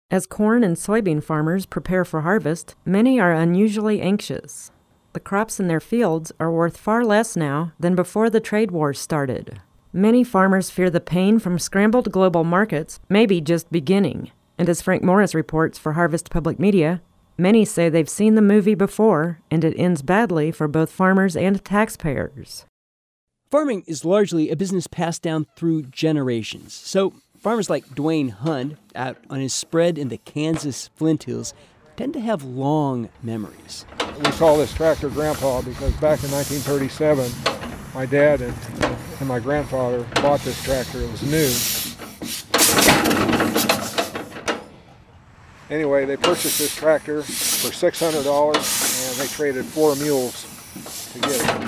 As corn and soybean farmers prepare for harvest, many are unusually anxious. The crops in their fields are worth far less now than before the trade wars started. Many farmers fear the pain from scrambled global markets may be just beginning. And as Frank Morris reports for Harvest Public Media, many say they've seen the movie before, and it ends badly for both farmers and taxpayers. Farming is largely a business passed down through generations. So farmers like Dwayne Hund, out on his spread in the Kansas Flint Hills, tend to have long memories. We call this tractor Grandpa because back in 1937, my dad and my grandfather bought this tractor. It was new. Anyway, they purchased this tractor for $600, and they traded 4 mules to get it.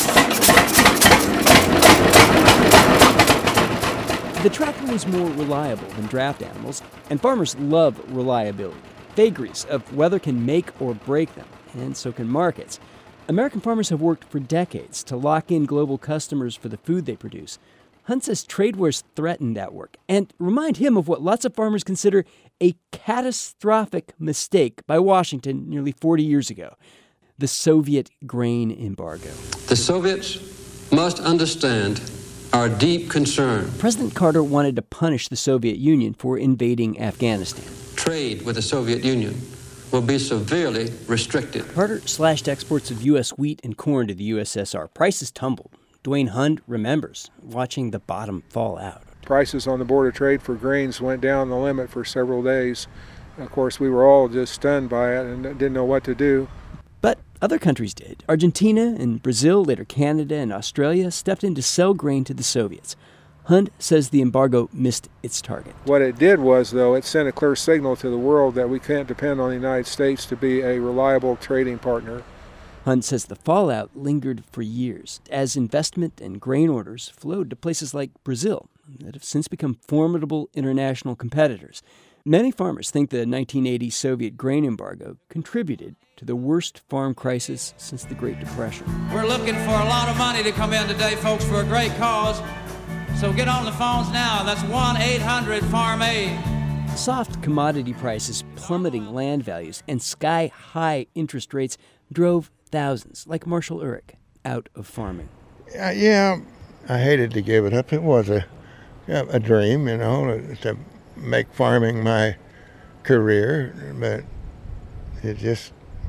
The tractor was more reliable than draft animals, and farmers love reliability. Vagaries of weather can make or break them, and so can markets. American farmers have worked for decades to lock in global customers for the food they produce. Hunt says trade wars threaten that work and remind him of what lots of farmers consider a catastrophic mistake by Washington nearly 40 years ago: the Soviet grain embargo. The Soviets must understand our deep concern. President Carter wanted to punish the Soviet Union for invading Afghanistan. Trade with the Soviet Union will be severely restricted. Carter slashed exports of U.S. wheat and corn to the USSR. Prices tumbled. Dwayne Hund remembers watching the bottom fall out. Prices on the Board of Trade for grains went down the limit for several days. Of course, we were all just stunned by it and didn't know what to do. But other countries did. Argentina and Brazil, later Canada and Australia, stepped in to sell grain to the Soviets. Hund says the embargo missed its target. What it did was, though, it sent a clear signal to the world that we can't depend on the United States to be a reliable trading partner. Hund says the fallout lingered for years as investment and grain orders flowed to places like Brazil that have since become formidable international competitors. Many farmers think the 1980 Soviet grain embargo contributed to the worst farm crisis since the Great Depression. We're looking for a lot of money to come in today, folks, for a great cause. So get on the phones now. That's 1-800-FARM-AID. Soft commodity prices, plummeting land values, and sky-high interest rates drove thousands, like Marshall Urich, out of farming. Yeah, I hated to give it up. It was a dream, to make farming my career, but it just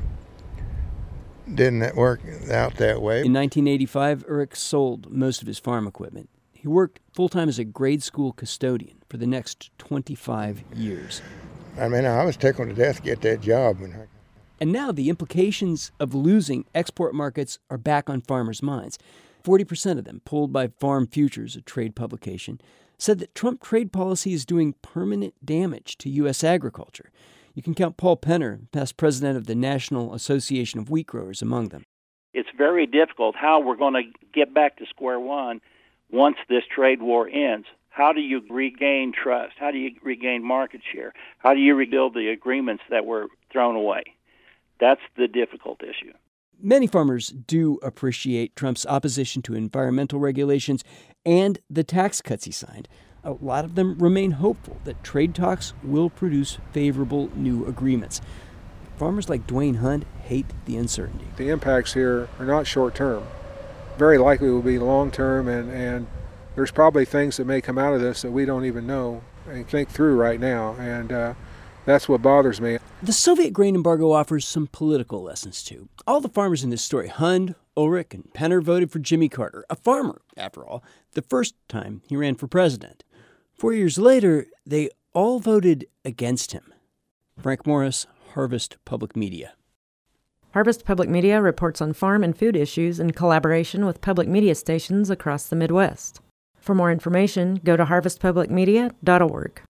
didn't work out that way. In 1985, Urich sold most of his farm equipment. He worked full-time as a grade school custodian for the next 25 years. I was tickled to death to get that job. And now the implications of losing export markets are back on farmers' minds. 40% of them, polled by Farm Futures, a trade publication, said that Trump trade policy is doing permanent damage to U.S. agriculture. You can count Paul Penner, past president of the National Association of Wheat Growers, among them. It's very difficult how we're going to get back to square one once this trade war ends. How do you regain trust? How do you regain market share? How do you rebuild the agreements that were thrown away? That's the difficult issue. Many farmers do appreciate Trump's opposition to environmental regulations and the tax cuts he signed. A lot of them remain hopeful that trade talks will produce favorable new agreements. Farmers like Dwayne Hund hate the uncertainty. The impacts here are not short-term. Very likely will be long-term, and there's probably things that may come out of this that we don't even know and think through right now, and that's what bothers me. The Soviet grain embargo offers some political lessons, too. All the farmers in this story, Hund, Ulrich, and Penner, voted for Jimmy Carter, a farmer, after all, the first time he ran for president. 4 years later, they all voted against him. Frank Morris, Harvest Public Media. Harvest Public Media reports on farm and food issues in collaboration with public media stations across the Midwest. For more information, go to harvestpublicmedia.org.